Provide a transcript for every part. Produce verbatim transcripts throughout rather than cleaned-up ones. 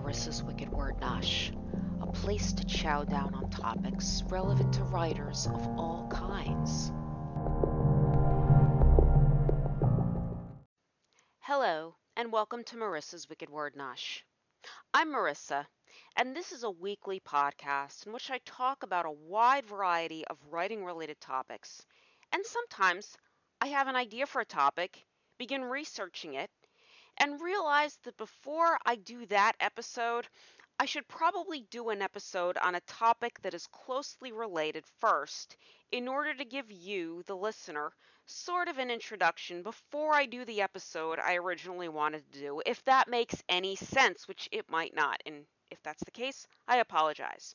Marissa's Wicked Word Nosh, a place to chow down on topics relevant to writers of all kinds. Hello, and welcome to Marissa's Wicked Word Nosh. I'm Marissa, and this is a weekly podcast in which I talk about a wide variety of writing-related topics, and sometimes I have an idea for a topic, begin researching it, and realize that before I do that episode, I should probably do an episode on a topic that is closely related first in order to give you, the listener, sort of an introduction before I do the episode I originally wanted to do, if that makes any sense, which it might not, and if that's the case, I apologize.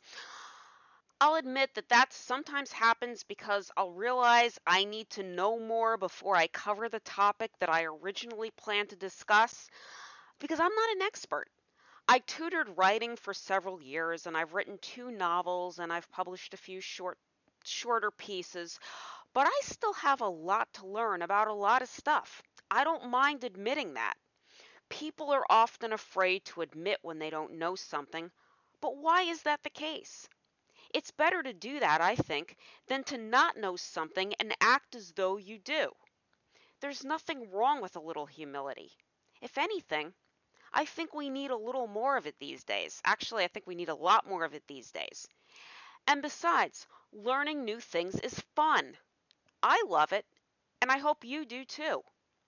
I'll admit that that sometimes happens because I'll realize I need to know more before I cover the topic that I originally planned to discuss, because I'm not an expert. I tutored writing for several years, and I've written two novels, and I've published a few short shorter pieces, but I still have a lot to learn about a lot of stuff. I don't mind admitting that. People are often afraid to admit when they don't know something, but why is that the case? It's better to do that, I think, than to not know something and act as though you do. There's nothing wrong with a little humility. If anything, I think we need a little more of it these days. Actually, I think we need a lot more of it these days. And besides, learning new things is fun. I love it, and I hope you do too.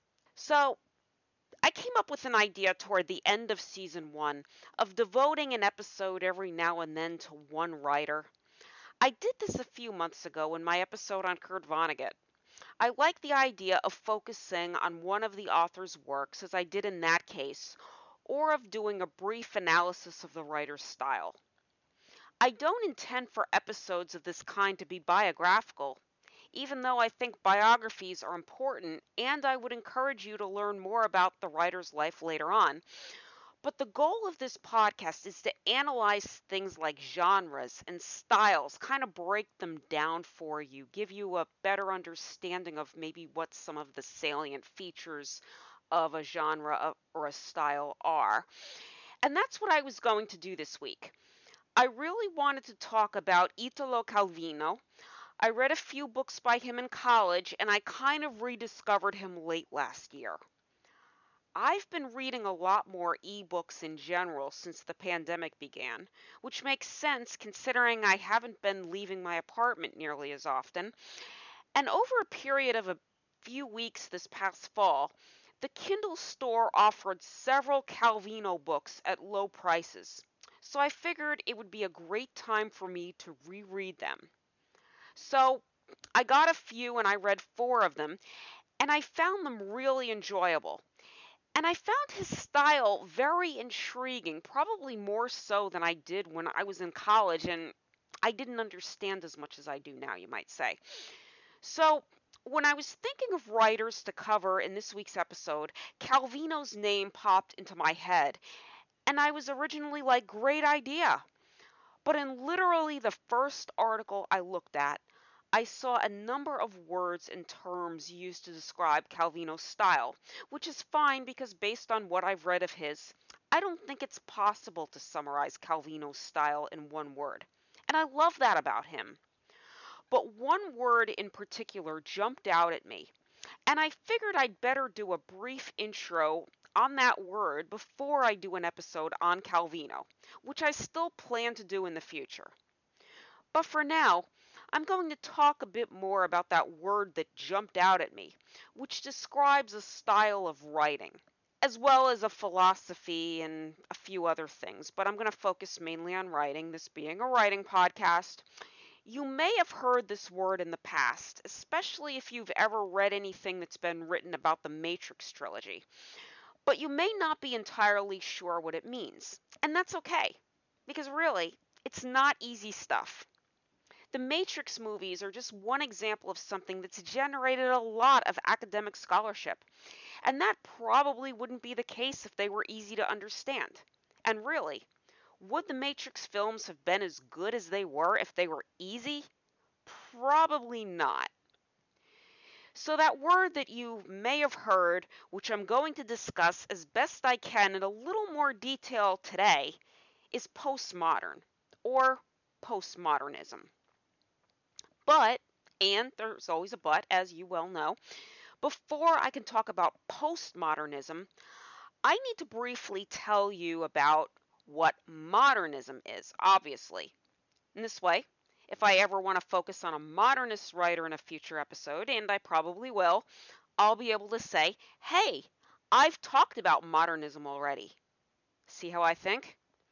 So, I came up with an idea toward the end of season one of devoting an episode every now and then to one writer. I did this a few months ago in my episode on Kurt Vonnegut. I like the idea of focusing on one of the author's works, as I did in that case, or of doing a brief analysis of the writer's style. I don't intend for episodes of this kind to be biographical, even though I think biographies are important and I would encourage you to learn more about the writer's life later on. But the goal of this podcast is to analyze things like genres and styles, kind of break them down for you, give you a better understanding of maybe what some of the salient features of a genre or a style are. And that's what I was going to do this week. I really wanted to talk about Italo Calvino. I read a few books by him in college, and I kind of rediscovered him late last year. I've been reading a lot more ebooks in general since the pandemic began, which makes sense considering I haven't been leaving my apartment nearly as often. And over a period of a few weeks this past fall, the Kindle store offered several Calvino books at low prices. So I figured it would be a great time for me to reread them. So I got a few and I read four of them, and I found them really enjoyable. And I found his style very intriguing, probably more so than I did when I was in college and I didn't understand as much as I do now, you might say. So, when I was thinking of writers to cover in this week's episode, Calvino's name popped into my head, and I was originally like, great idea. But in literally the first article I looked at, I saw a number of words and terms used to describe Calvino's style, which is fine because based on what I've read of his, I don't think it's possible to summarize Calvino's style in one word. And I love that about him. But one word in particular jumped out at me, and I figured I'd better do a brief intro on that word before I do an episode on Calvino, which I still plan to do in the future. But for now, I'm going to talk a bit more about that word that jumped out at me, which describes a style of writing, as well as a philosophy and a few other things. But I'm going to focus mainly on writing, this being a writing podcast. You may have heard this word in the past, especially if you've ever read anything that's been written about the Matrix trilogy. But you may not be entirely sure what it means. And that's okay, because really, it's not easy stuff. The Matrix movies are just one example of something that's generated a lot of academic scholarship, and that probably wouldn't be the case if they were easy to understand. And really, would the Matrix films have been as good as they were if they were easy? Probably not. So that word that you may have heard, which I'm going to discuss as best I can in a little more detail today, is postmodern or postmodernism. But, and there's always a but, as you well know, before I can talk about postmodernism, I need to briefly tell you about what modernism is, obviously. In this way, if I ever want to focus on a modernist writer in a future episode, and I probably will, I'll be able to say, hey, I've talked about modernism already. See how I think?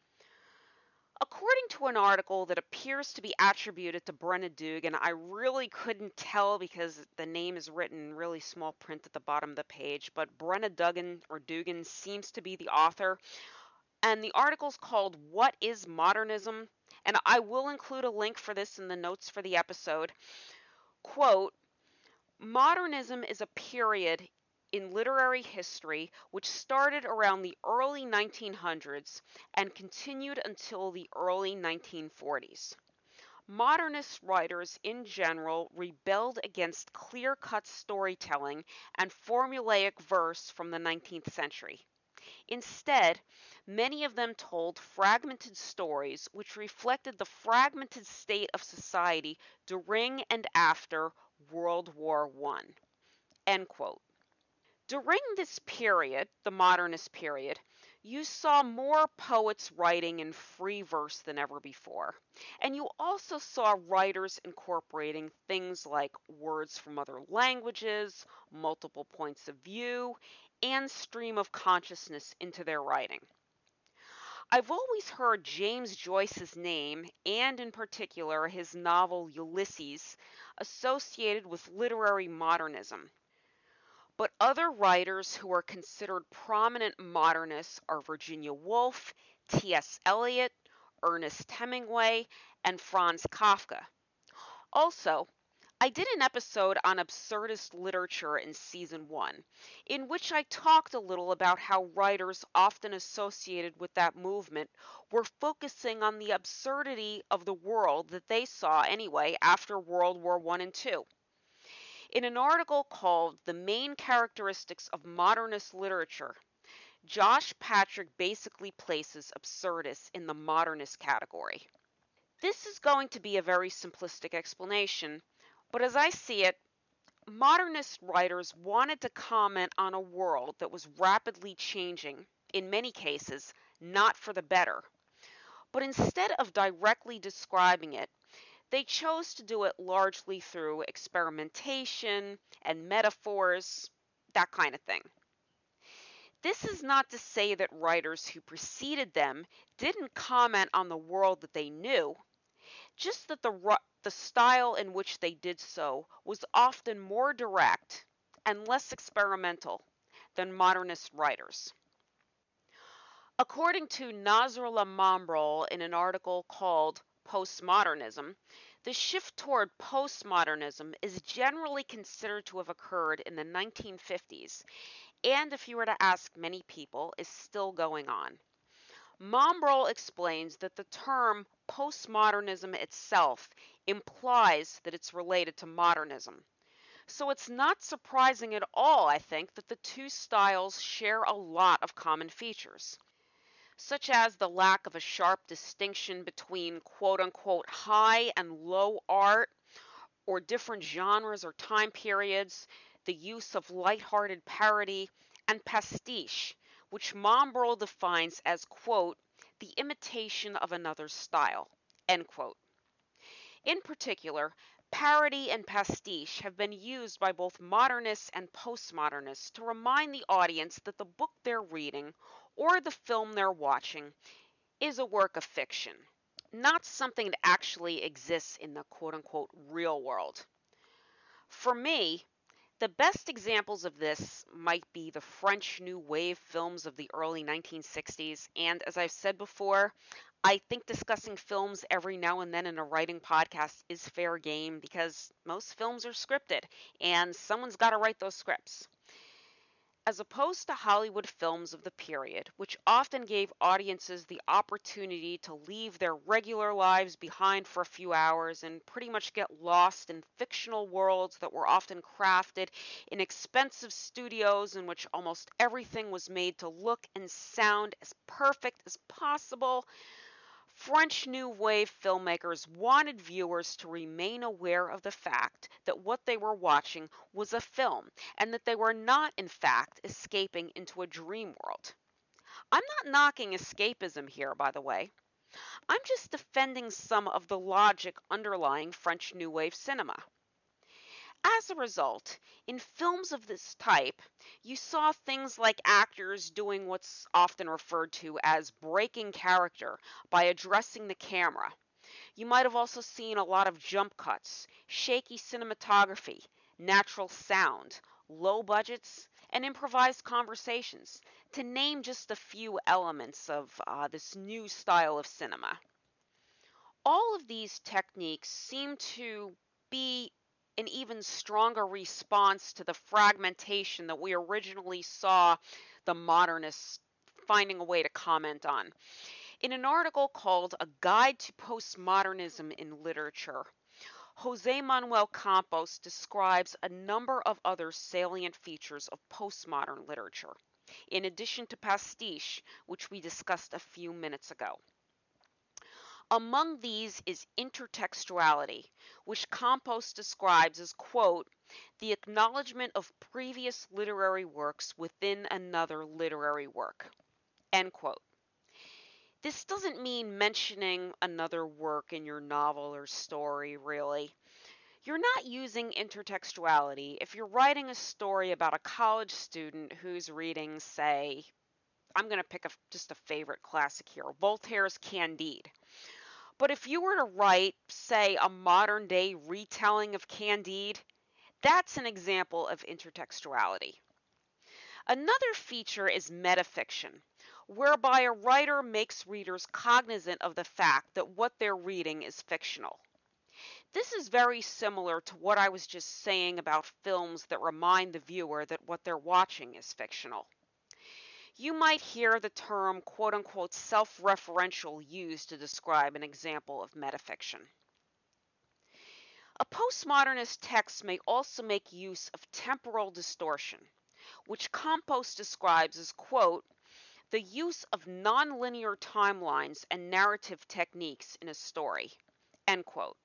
According to an article that appears to be attributed to Brenna Dugan, I really couldn't tell because the name is written in really small print at the bottom of the page, but Brenna Dugan or Dugan seems to be the author. And the article's called What is Modernism? And I will include a link for this in the notes for the episode. Quote, Modernism is a period in literary history which started around the early nineteen hundreds and continued until the early nineteen forties. Modernist writers in general rebelled against clear-cut storytelling and formulaic verse from the nineteenth century. Instead, many of them told fragmented stories which reflected the fragmented state of society during and after World War One. End quote. During this period, the modernist period, you saw more poets writing in free verse than ever before. And you also saw writers incorporating things like words from other languages, multiple points of view, and stream of consciousness into their writing. I've always heard James Joyce's name, and in particular his novel Ulysses, associated with literary modernism. But other writers who are considered prominent modernists are Virginia Woolf, T S Eliot, Ernest Hemingway, and Franz Kafka. Also, I did an episode on absurdist literature in season one, in which I talked a little about how writers often associated with that movement were focusing on the absurdity of the world that they saw anyway after World War One and Two. In an article called The Main Characteristics of Modernist Literature, Josh Patrick basically places absurdists in the modernist category. This is going to be a very simplistic explanation, but as I see it, modernist writers wanted to comment on a world that was rapidly changing, in many cases, not for the better. But instead of directly describing it, they chose to do it largely through experimentation and metaphors, that kind of thing. This is not to say that writers who preceded them didn't comment on the world that they knew, just that the, the style in which they did so was often more direct and less experimental than modernist writers. According to Nasrullah Mombrol in an article called Postmodernism, the shift toward postmodernism is generally considered to have occurred in the nineteen fifties, and if you were to ask many people, is still going on. Mombrol explains that the term postmodernism itself implies that it's related to modernism. So it's not surprising at all, I think, that the two styles share a lot of common features, such as the lack of a sharp distinction between quote-unquote high and low art, or different genres or time periods, the use of lighthearted parody, and pastiche, which Mombrol defines as, quote, the imitation of another's style, end quote. In particular, parody and pastiche have been used by both modernists and postmodernists to remind the audience that the book they're reading or the film they're watching is a work of fiction, not something that actually exists in the quote-unquote real world. For me, the best examples of this might be the French New Wave films of the early nineteen sixties, and as I've said before, I think discussing films every now and then in a writing podcast is fair game because most films are scripted, and someone's got to write those scripts. As opposed to Hollywood films of the period, which often gave audiences the opportunity to leave their regular lives behind for a few hours and pretty much get lost in fictional worlds that were often crafted in expensive studios in which almost everything was made to look and sound as perfect as possible, French New Wave filmmakers wanted viewers to remain aware of the fact that what they were watching was a film and that they were not, in fact, escaping into a dream world. I'm not knocking escapism here, by the way. I'm just defending some of the logic underlying French New Wave cinema. As a result, in films of this type, you saw things like actors doing what's often referred to as breaking character by addressing the camera. You might have also seen a lot of jump cuts, shaky cinematography, natural sound, low budgets, and improvised conversations, to name just a few elements of uh, this new style of cinema. All of these techniques seem to be an even stronger response to the fragmentation that we originally saw the modernists finding a way to comment on. In an article called A Guide to Postmodernism in Literature, Jose Manuel Campos describes a number of other salient features of postmodern literature, in addition to pastiche, which we discussed a few minutes ago. Among these is intertextuality, which Campos describes as, quote, the acknowledgement of previous literary works within another literary work, end quote. This doesn't mean mentioning another work in your novel or story, really. You're not using intertextuality if you're writing a story about a college student who's reading, say, I'm going to pick a, just a favorite classic here, Voltaire's Candide. But if you were to write, say, a modern day retelling of Candide, that's an example of intertextuality. Another feature is metafiction, whereby a writer makes readers cognizant of the fact that what they're reading is fictional. This is very similar to what I was just saying about films that remind the viewer that what they're watching is fictional. You might hear the term quote-unquote self-referential used to describe an example of metafiction. A postmodernist text may also make use of temporal distortion, which Campos describes as, quote, the use of nonlinear timelines and narrative techniques in a story, end quote.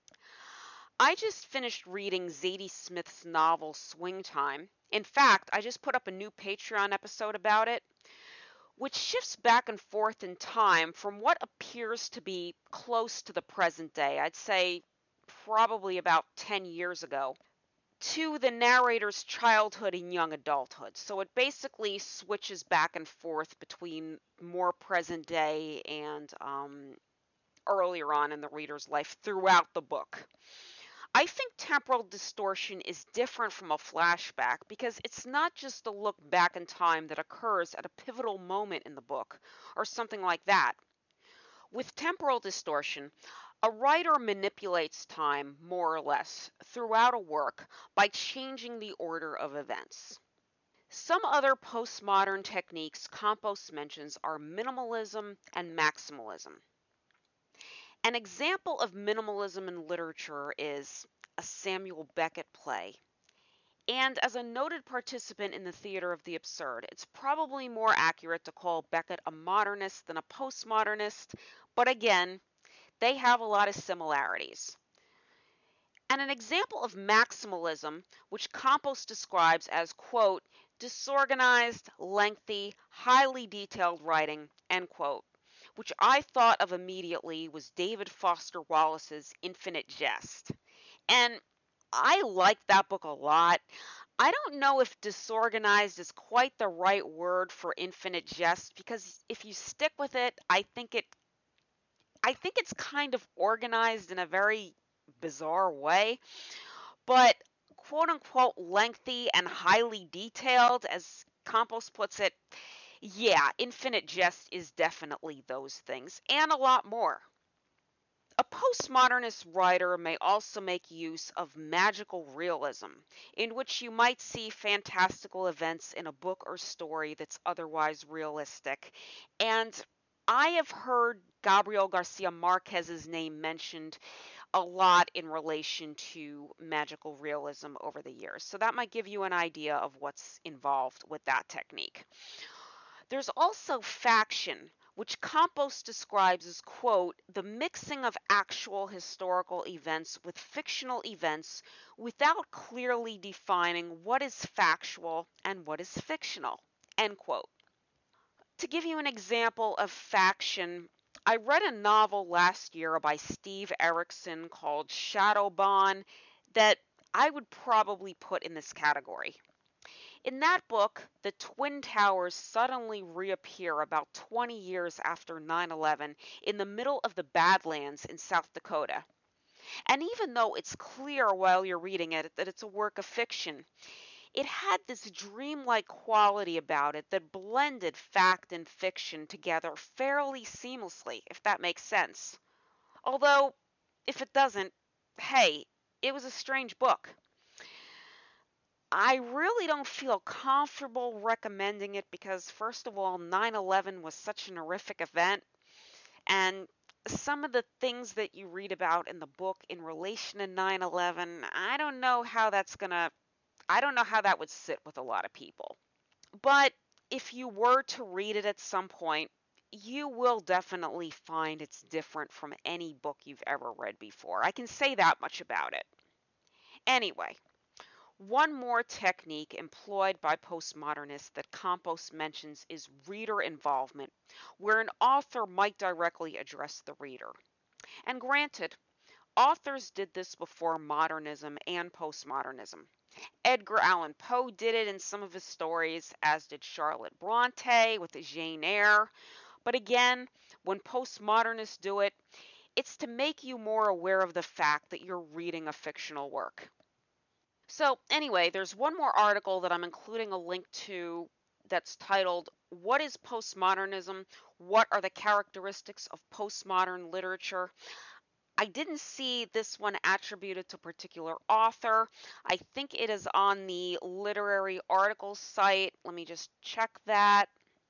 I just finished reading Zadie Smith's novel Swing Time. In fact, I just put up a new Patreon episode about it, which shifts back and forth in time from what appears to be close to the present day, I'd say probably about ten years ago, to the narrator's childhood and young adulthood. So it basically switches back and forth between more present day and um, earlier on in the reader's life throughout the book. I think temporal distortion is different from a flashback because it's not just a look back in time that occurs at a pivotal moment in the book or something like that. With temporal distortion, a writer manipulates time, more or less, throughout a work by changing the order of events. Some other postmodern techniques Campos mentions are minimalism and maximalism. An example of minimalism in literature is a Samuel Beckett play. And as a noted participant in the theater of the absurd, it's probably more accurate to call Beckett a modernist than a postmodernist, but again, they have a lot of similarities. And an example of maximalism, which Campos describes as, quote, disorganized, lengthy, highly detailed writing, end quote, which I thought of immediately was David Foster Wallace's Infinite Jest. And I like that book a lot. I don't know if disorganized is quite the right word for Infinite Jest because if you stick with it, I think it I think it's kind of organized in a very bizarre way, but quote unquote lengthy and highly detailed, as Campos puts it, yeah, Infinite Jest is definitely those things and a lot more. A postmodernist writer may also make use of magical realism, in which you might see fantastical events in a book or story that's otherwise realistic. And I have heard Gabriel Garcia Marquez's name mentioned a lot in relation to magical realism over the years. So that might give you an idea of what's involved with that technique. There's also faction, which Campos describes as, quote, the mixing of actual historical events with fictional events without clearly defining what is factual and what is fictional, end quote. To give you an example of faction, I read a novel last year by Steve Erickson called Shadowbond that I would probably put in this category. In that book, the Twin Towers suddenly reappear about twenty years after nine eleven in the middle of the Badlands in South Dakota. And even though it's clear while you're reading it that it's a work of fiction, it had this dreamlike quality about it that blended fact and fiction together fairly seamlessly, if that makes sense. Although, if it doesn't, hey, it was a strange book. I really don't feel comfortable recommending it because, first of all, nine eleven was such an horrific event, and some of the things that you read about in the book in relation to nine eleven, I don't know how that's gonna, I don't know how that would sit with a lot of people. But if you were to read it at some point, you will definitely find it's different from any book you've ever read before. I can say that much about it. Anyway, one more technique employed by postmodernists that Campos mentions is reader involvement, where an author might directly address the reader. And granted, authors did this before modernism and postmodernism. Edgar Allan Poe did it in some of his stories, as did Charlotte Bronte with Jane Eyre. But again, when postmodernists do it, it's to make you more aware of the fact that you're reading a fictional work. So, anyway, there's one more article that I'm including a link to that's titled, What is Postmodernism? What are the characteristics of postmodern literature? I didn't see this one attributed to a particular author. I think it is on the literary articles site. Let me just check that.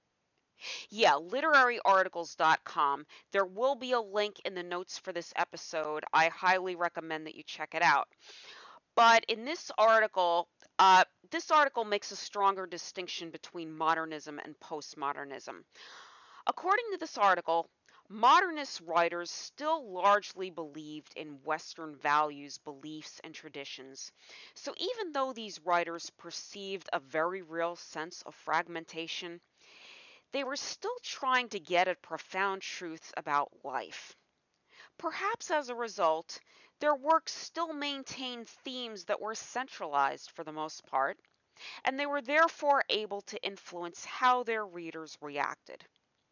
Yeah, literary articles dot com. There will be a link in the notes for this episode. I highly recommend that you check it out. But in this article, uh, this article makes a stronger distinction between modernism and postmodernism. According to this article, modernist writers still largely believed in Western values, beliefs, and traditions. So even though these writers perceived a very real sense of fragmentation, they were still trying to get at profound truths about life. Perhaps as a result, their works still maintained themes that were centralized for the most part, and they were therefore able to influence how their readers reacted.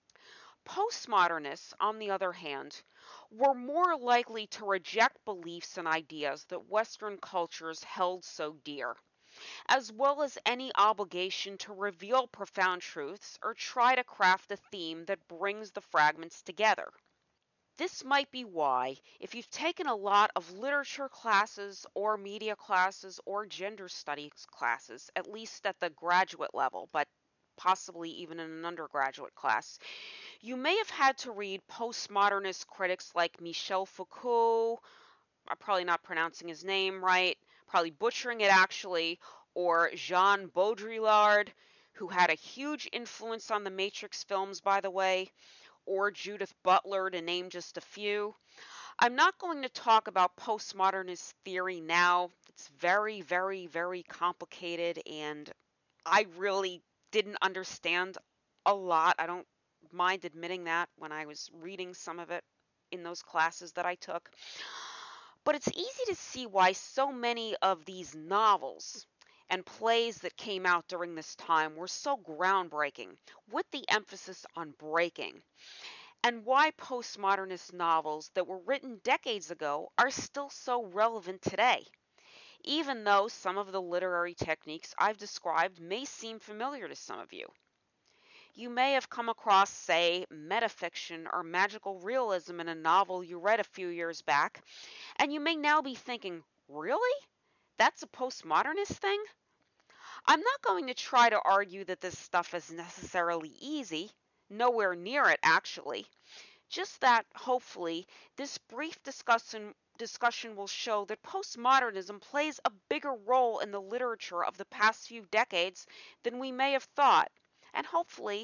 Postmodernists, on the other hand, were more likely to reject beliefs and ideas that Western cultures held so dear, as well as any obligation to reveal profound truths or try to craft a theme that brings the fragments together. This might be why, if you've taken a lot of literature classes or media classes or gender studies classes, at least at the graduate level, but possibly even in an undergraduate class, you may have had to read postmodernist critics like Michel Foucault, I'm probably not pronouncing his name right, probably butchering it actually, or Jean Baudrillard, who had a huge influence on the Matrix films, by the way, or Judith Butler, to name just a few. I'm not going to talk about postmodernist theory now. It's very, very, very complicated, and I really didn't understand a lot. I don't mind admitting that when I was reading some of it in those classes that I took. But it's easy to see why so many of these novels and plays that came out during this time were so groundbreaking, with the emphasis on breaking, and why postmodernist novels that were written decades ago are still so relevant today, even though some of the literary techniques I've described may seem familiar to some of you. You may have come across, say, metafiction or magical realism in a novel you read a few years back, and you may now be thinking, really? That's a postmodernist thing? I'm not going to try to argue that this stuff is necessarily easy, nowhere near it actually. Just that, hopefully, this brief discussion discussion will show that postmodernism plays a bigger role in the literature of the past few decades than we may have thought. And hopefully,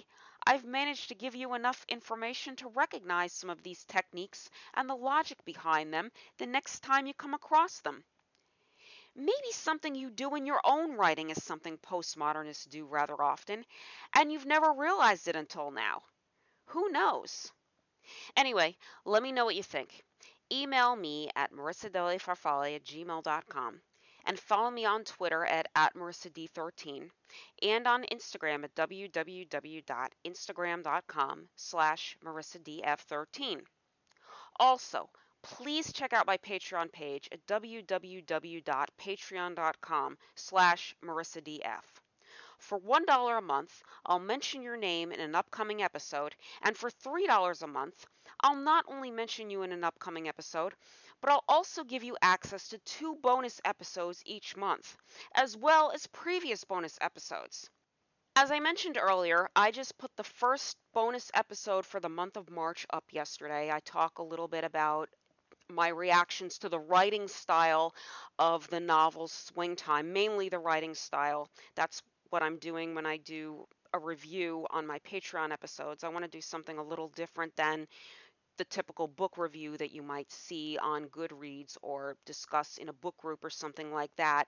I've managed to give you enough information to recognize some of these techniques and the logic behind them the next time you come across them. Maybe something you do in your own writing is something postmodernists do rather often, and you've never realized it until now. Who knows? Anyway, let me know what you think. Email me at marissadelefarfalle at gmail dot com and follow me on Twitter at, at marissa d thirteen and on Instagram at www.instagram.com slash marissadf13. Also, please check out my Patreon page at www.patreon.com slash marissadf. For one dollar a month, I'll mention your name in an upcoming episode, and for three dollars a month, I'll not only mention you in an upcoming episode, but I'll also give you access to two bonus episodes each month, as well as previous bonus episodes. As I mentioned earlier, I just put the first bonus episode for the month of March up yesterday. I talk a little bit about my reactions to the writing style of the novel Swing Time, mainly the writing style. That's what I'm doing when I do a review on my Patreon episodes. I want to do something a little different than the typical book review that you might see on Goodreads or discuss in a book group or something like that.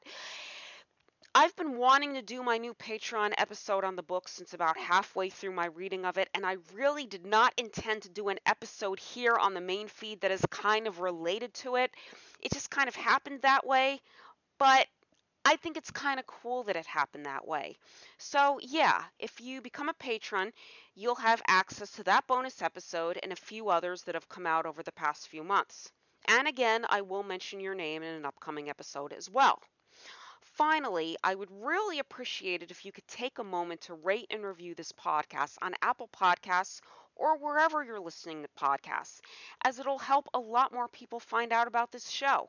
I've been wanting to do my new Patreon episode on the book since about halfway through my reading of it, and I really did not intend to do an episode here on the main feed that is kind of related to it. It just kind of happened that way, but I think it's kind of cool that it happened that way. So yeah, if you become a patron, you'll have access to that bonus episode and a few others that have come out over the past few months. And again, I will mention your name in an upcoming episode as well. Finally, I would really appreciate it if you could take a moment to rate and review this podcast on Apple Podcasts or wherever you're listening to podcasts, as it'll help a lot more people find out about this show.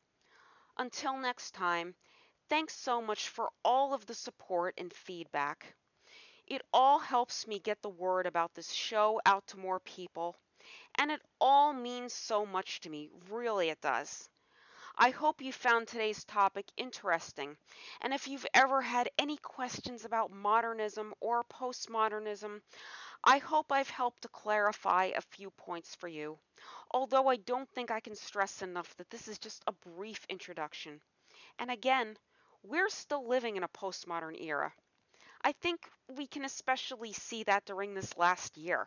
Until next time, thanks so much for all of the support and feedback. It all helps me get the word about this show out to more people, and it all means so much to me, really it does. I hope you found today's topic interesting, and if you've ever had any questions about modernism or postmodernism, I hope I've helped to clarify a few points for you, although I don't think I can stress enough that this is just a brief introduction. And again, we're still living in a postmodern era. I think we can especially see that during this last year.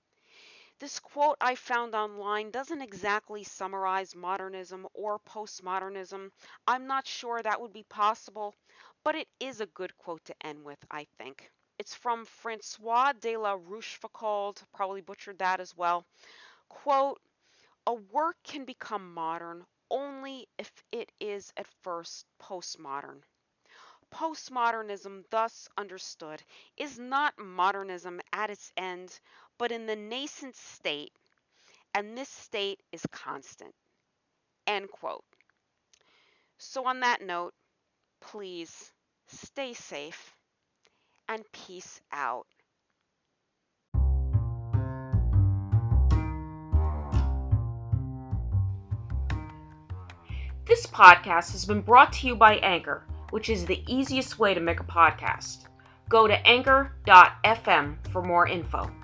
This quote I found online doesn't exactly summarize modernism or postmodernism. I'm not sure that would be possible, but it is a good quote to end with, I think. It's from Francois de la Rochefoucauld, probably butchered that as well. Quote, "A work can become modern only if it is at first postmodern. Postmodernism, thus understood, is not modernism at its end, but in the nascent state, and this state is constant." End quote. So on that note, please stay safe and peace out. This podcast has been brought to you by Anchor, which is the easiest way to make a podcast. Go to anchor dot f m for more info.